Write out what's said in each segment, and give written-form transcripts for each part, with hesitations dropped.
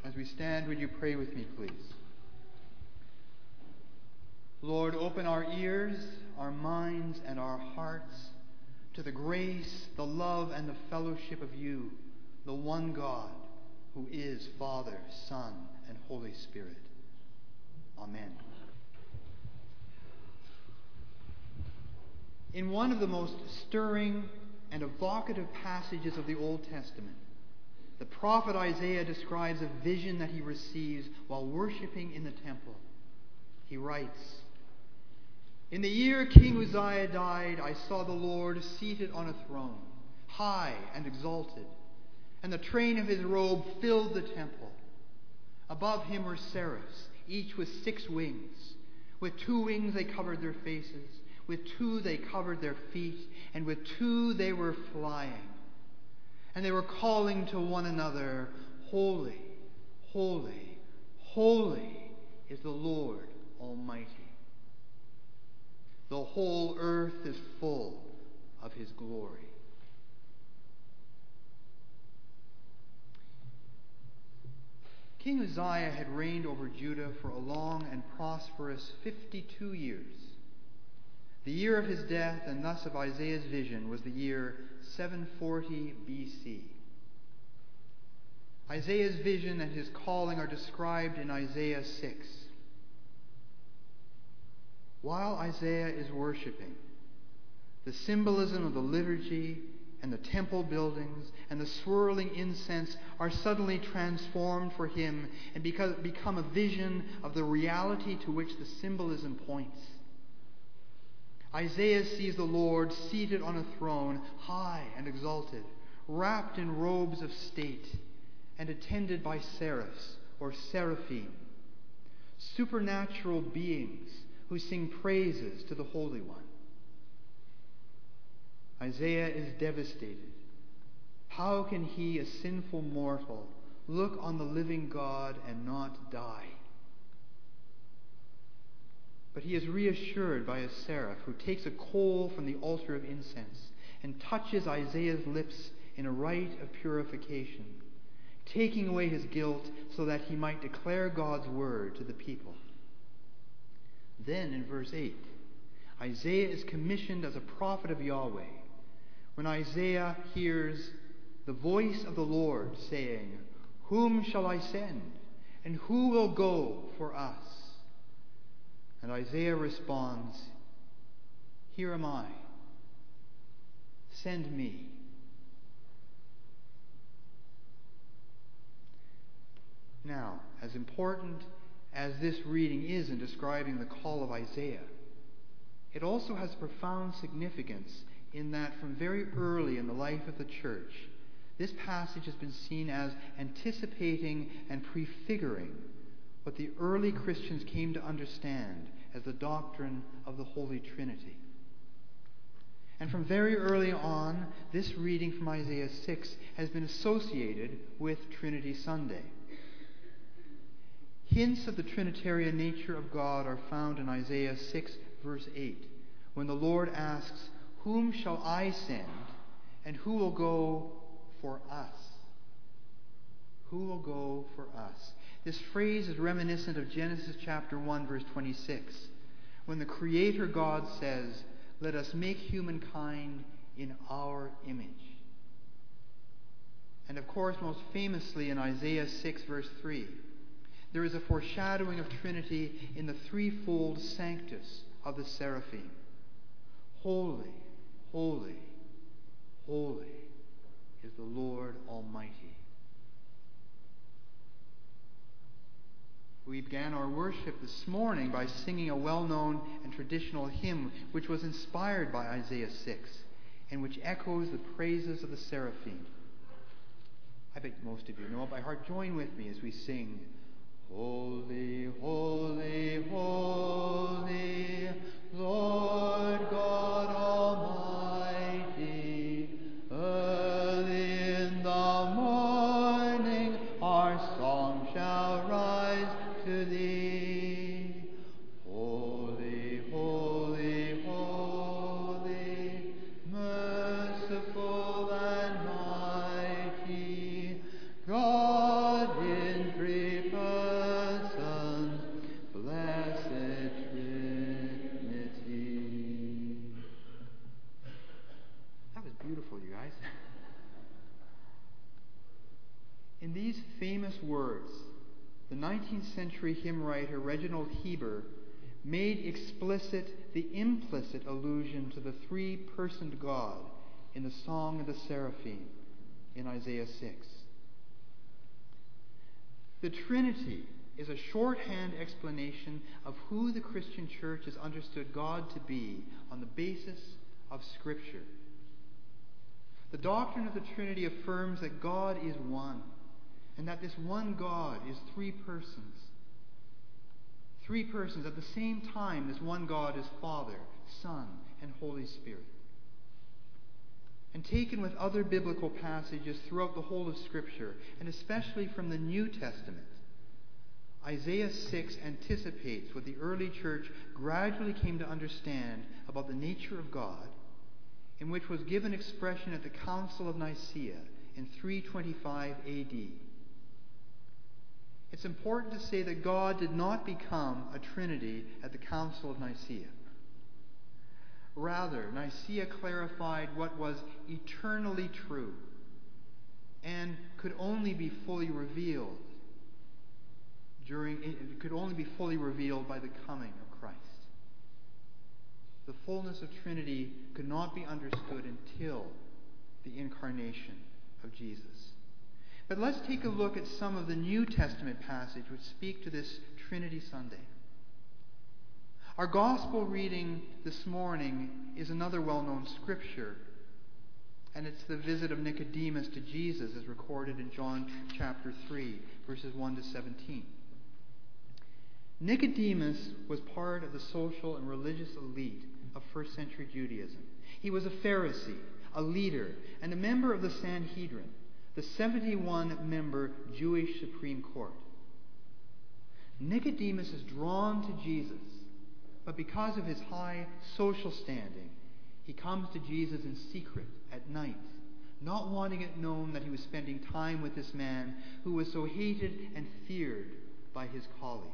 As we stand, would you pray with me, please? Lord, open our ears, our minds, and our hearts to the grace, the love, and the fellowship of you, the one God, who is Father, Son, and Holy Spirit. Amen. In one of the most stirring and evocative passages of the Old Testament, the prophet Isaiah describes a vision that he receives while worshiping in the temple. He writes, "In the year King Uzziah died, I saw the Lord seated on a throne, high and exalted, and the train of his robe filled the temple. Above him were seraphs, each with 6 wings. With 2 wings they covered their faces, with 2 they covered their feet, and with 2 they were flying. And they were calling to one another, 'Holy, holy, holy is the Lord Almighty. The whole earth is full of his glory.'" King Uzziah had reigned over Judah for a long and prosperous 52 years. The year of his death, and thus of Isaiah's vision, was the year 740 BC. Isaiah's vision and his calling are described in Isaiah 6. While Isaiah is worshiping, the symbolism of the liturgy and the temple buildings and the swirling incense are suddenly transformed for him and become a vision of the reality to which the symbolism points. Isaiah sees the Lord seated on a throne, high and exalted, wrapped in robes of state, and attended by seraphs or seraphim, supernatural beings who sing praises to the Holy One. Isaiah is devastated. How can he, a sinful mortal, look on the living God and not die? But he is reassured by a seraph who takes a coal from the altar of incense and touches Isaiah's lips in a rite of purification, taking away his guilt so that he might declare God's word to the people. Then in verse 8, Isaiah is commissioned as a prophet of Yahweh when Isaiah hears the voice of the Lord saying, "Whom shall I send? And who will go for us?" And Isaiah responds, "Here am I. Send me." Now, as important as this reading is in describing the call of Isaiah, it also has profound significance in that from very early in the life of the church, this passage has been seen as anticipating and prefiguring what the early Christians came to understand as the doctrine of the Holy Trinity. And from very early on, this reading from Isaiah 6 has been associated with Trinity Sunday. Hints of the Trinitarian nature of God are found in Isaiah 6, verse 8, when the Lord asks, "Whom shall I send, and who will go for us?" Who will go for us? This phrase is reminiscent of Genesis chapter 1, verse 26, when the Creator God says, "Let us make humankind in our image." And of course, most famously in Isaiah 6, verse 3, there is a foreshadowing of Trinity in the threefold sanctus of the seraphim. Holy, holy, holy is the Lord Almighty. We began our worship this morning by singing a well-known and traditional hymn which was inspired by Isaiah 6 and which echoes the praises of the seraphim. I bet most of you know it by heart. Join with me as we sing, "Holy, holy, holy, Lord God Almighty, early in the morning our song shall rise to thee. Holy, holy, holy, merciful and mighty, God in creation In these famous words, the 19th century hymn writer Reginald Heber made explicit the implicit allusion to the three-personed God in the Song of the Seraphim in Isaiah 6. The Trinity is a shorthand explanation of who the Christian church has understood God to be on the basis of Scripture. The doctrine of the Trinity affirms that God is one, and that this one God is three persons. Three persons. At the same time, this one God is Father, Son, and Holy Spirit. And taken with other biblical passages throughout the whole of Scripture, and especially from the New Testament, Isaiah 6 anticipates what the early church gradually came to understand about the nature of God, in which was given expression at the Council of Nicaea in 325 AD. It's important to say that God did not become a Trinity at the Council of Nicaea. Rather, Nicaea clarified what was eternally true and could only be fully revealed by the coming of Christ. The fullness of Trinity could not be understood until the incarnation of Jesus. But let's take a look at some of the New Testament passages which speak to this Trinity Sunday. Our gospel reading this morning is another well-known scripture, and it's the visit of Nicodemus to Jesus as recorded in John chapter 3, verses 1 to 17. Nicodemus was part of the social and religious elite of first century Judaism. He was a Pharisee, a leader, and a member of the Sanhedrin, the 71-member Jewish Supreme Court. Nicodemus is drawn to Jesus, but because of his high social standing, he comes to Jesus in secret at night, not wanting it known that he was spending time with this man who was so hated and feared by his colleagues.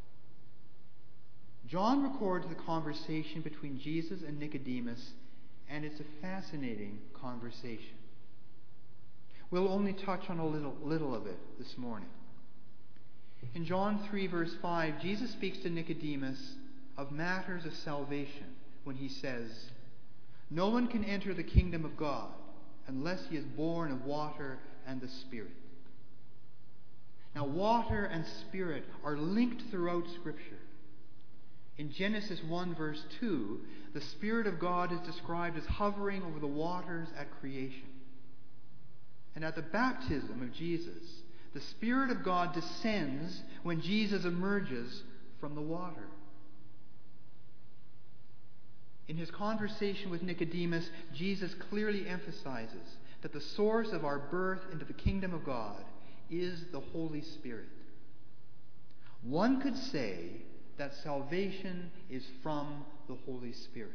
John records the conversation between Jesus and Nicodemus, and it's a fascinating conversation. We'll only touch on a little of it this morning. In John 3, verse 5, Jesus speaks to Nicodemus of matters of salvation when he says, "No one can enter the kingdom of God unless he is born of water and the Spirit." Now, water and Spirit are linked throughout Scripture. In Genesis 1, verse 2, the Spirit of God is described as hovering over the waters at creation. And at the baptism of Jesus, the Spirit of God descends when Jesus emerges from the water. In his conversation with Nicodemus, Jesus clearly emphasizes that the source of our birth into the kingdom of God is the Holy Spirit. One could say that salvation is from the Holy Spirit.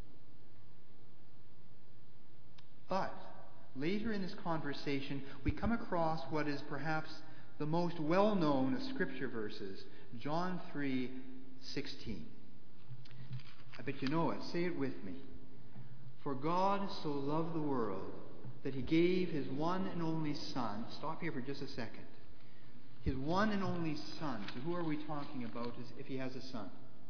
But later in this conversation, we come across what is perhaps the most well-known of Scripture verses, John 3:16. I bet you know it. Say it with me. "For God so loved the world that he gave his one and only Son." Stop here for just a second. His one and only Son. So who are we talking about if he has a son?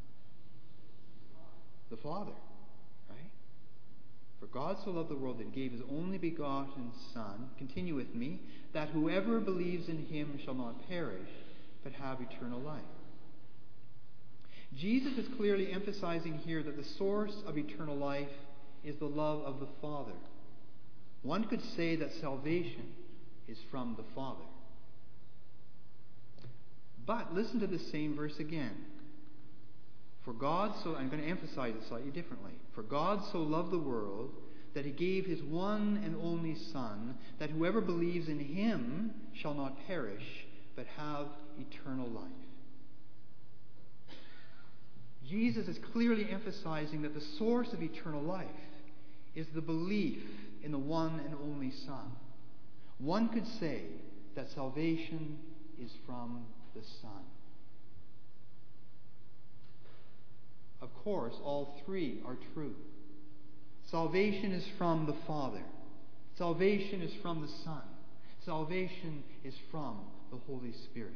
The Father, right? "For God so loved the world that he gave his only begotten Son," continue with me, "that whoever believes in him shall not perish, but have eternal life." Jesus is clearly emphasizing here that the source of eternal life is the love of the Father. One could say that salvation is from the Father. But listen to the same verse again. "For God so," I'm going to emphasize it slightly differently. "For God so loved the world that he gave his one and only Son, that whoever believes in him shall not perish, but have eternal life." Jesus is clearly emphasizing that the source of eternal life is the belief in the one and only Son. One could say that salvation is from the Son. Of course, all three are true. Salvation is from the Father. Salvation is from the Son. Salvation is from the Holy Spirit.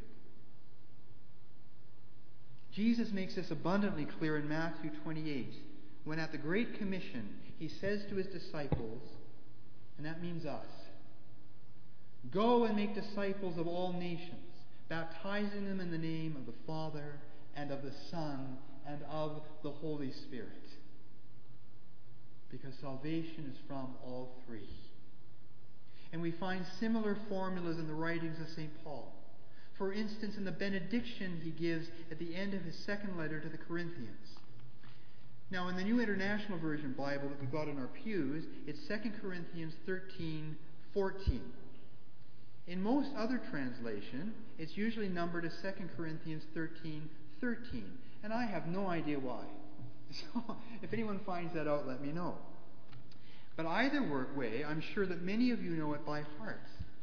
Jesus makes this abundantly clear in Matthew 28, when at the Great Commission he says to his disciples, and that means us, "Go and make disciples of all nations, baptizing them in the name of the Father and of the Son and of the Holy Spirit." Because salvation is from all three. And we find similar formulas in the writings of St. Paul. For instance, in the benediction he gives at the end of his second letter to the Corinthians. Now, in the New International Version Bible that we've got in our pews, it's 2 Corinthians 13:14. In most other translation, it's usually numbered as 2 Corinthians 13:13, and I have no idea why. So, if anyone finds that out, let me know. But either way, I'm sure that many of you know it by heart.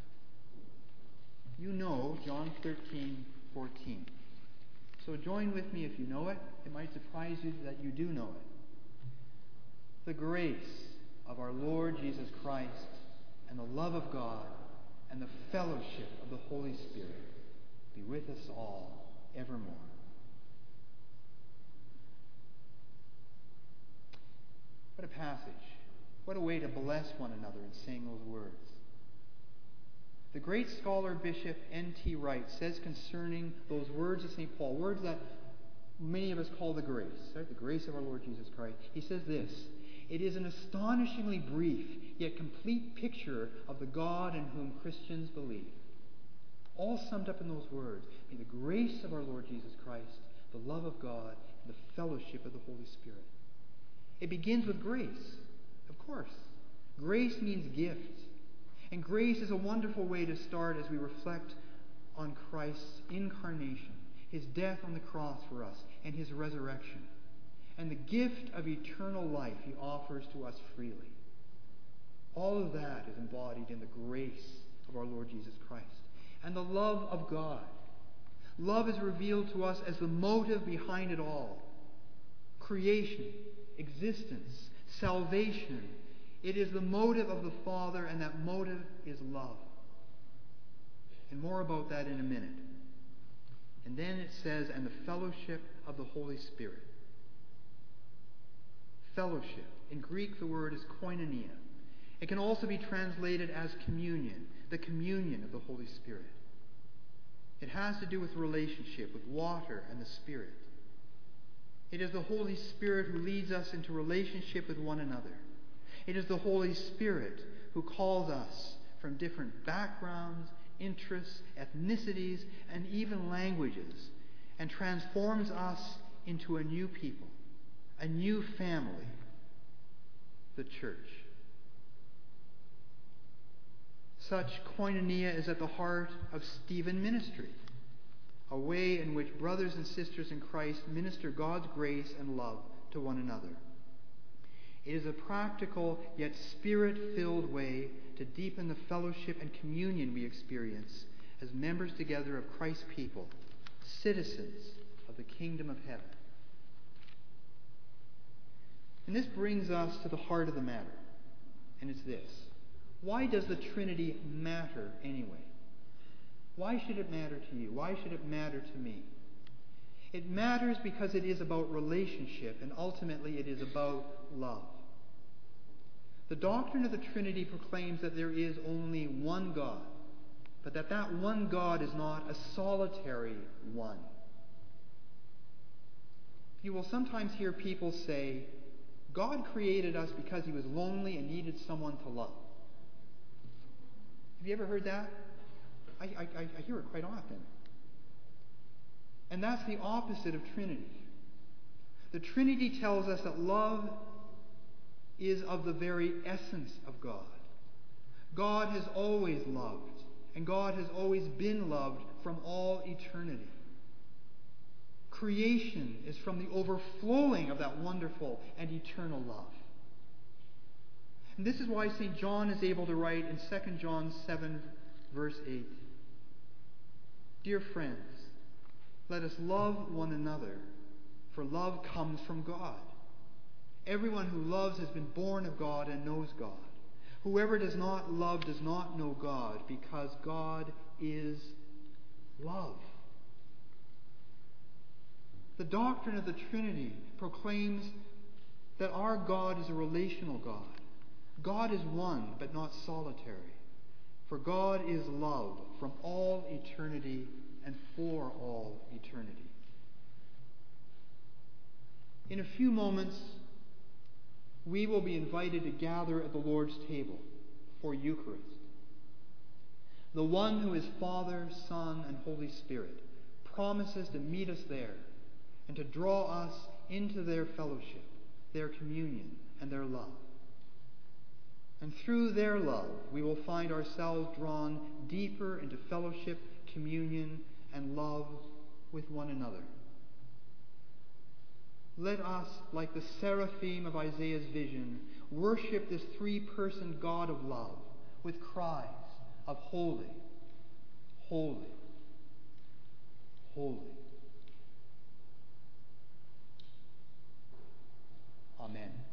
You know John 13:14. So join with me if you know it. It might surprise you that you do know it. "The grace of our Lord Jesus Christ and the love of God and the fellowship of the Holy Spirit be with us all evermore." What a passage. What a way to bless one another in saying those words. The great scholar Bishop N.T. Wright says concerning those words of St. Paul, words that many of us call the grace, right? The grace of our Lord Jesus Christ. He says this: "It is an astonishingly brief yet complete picture of the God in whom Christians believe. All summed up in those words: may the grace of our Lord Jesus Christ, the love of God, and the fellowship of the Holy Spirit." It begins with grace. Of course. Grace means gift. And grace is a wonderful way to start as we reflect on Christ's incarnation, his death on the cross for us, and his resurrection, and the gift of eternal life he offers to us freely. All of that is embodied in the grace of our Lord Jesus Christ. And the love of God. Love is revealed to us as the motive behind it all. Creation, existence, salvation. It is the motive of the Father, and that motive is love. And more about that in a minute. And then it says, "and the fellowship of the Holy Spirit." Fellowship. In Greek, the word is koinonia. It can also be translated as communion, the communion of the Holy Spirit. It has to do with relationship, with water and the Spirit. It is the Holy Spirit who leads us into relationship with one another. It is the Holy Spirit who calls us from different backgrounds, interests, ethnicities, and even languages, and transforms us into a new people, a new family, the church. Such koinonia is at the heart of Stephen ministry, a way in which brothers and sisters in Christ minister God's grace and love to one another. It is a practical yet spirit-filled way to deepen the fellowship and communion we experience as members together of Christ's people, citizens of the kingdom of heaven. And this brings us to the heart of the matter, and it's this: why does the Trinity matter anyway? Why should it matter to you? Why should it matter to me? It matters because it is about relationship, and ultimately it is about love. The doctrine of the Trinity proclaims that there is only one God, but that one God is not a solitary one. You will sometimes hear people say, God created us because he was lonely and needed someone to love. Have you ever heard that? I hear it quite often. And that's the opposite of Trinity. The Trinity tells us that love is of the very essence of God. God has always loved, and God has always been loved from all eternity. Creation is from the overflowing of that wonderful and eternal love. And this is why St. John is able to write in 2 John 7, verse 8, "Dear friends, let us love one another, for love comes from God. Everyone who loves has been born of God and knows God. Whoever does not love does not know God, because God is love. The doctrine of the Trinity proclaims that our God is a relational God. God is one, but not solitary. For God is love from all eternity and for all eternity. In a few moments, we will be invited to gather at the Lord's table for Eucharist. The one who is Father, Son, and Holy Spirit promises to meet us there and to draw us into their fellowship, their communion, and their love. And through their love, we will find ourselves drawn deeper into fellowship, communion, and love with one another. Let us, like the seraphim of Isaiah's vision, worship this three-person God of love with cries of holy, holy, holy. Amen.